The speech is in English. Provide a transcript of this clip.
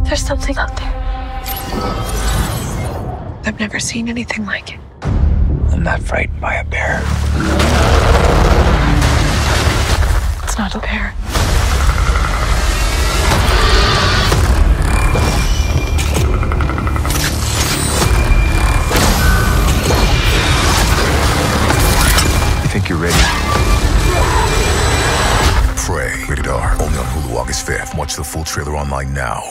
There's something out there. I've never seen anything like it. I'm not frightened by a bear. It's not a bear. You think you're ready? Prey, rated R. Only on Hulu August 5th. Watch the full trailer online now.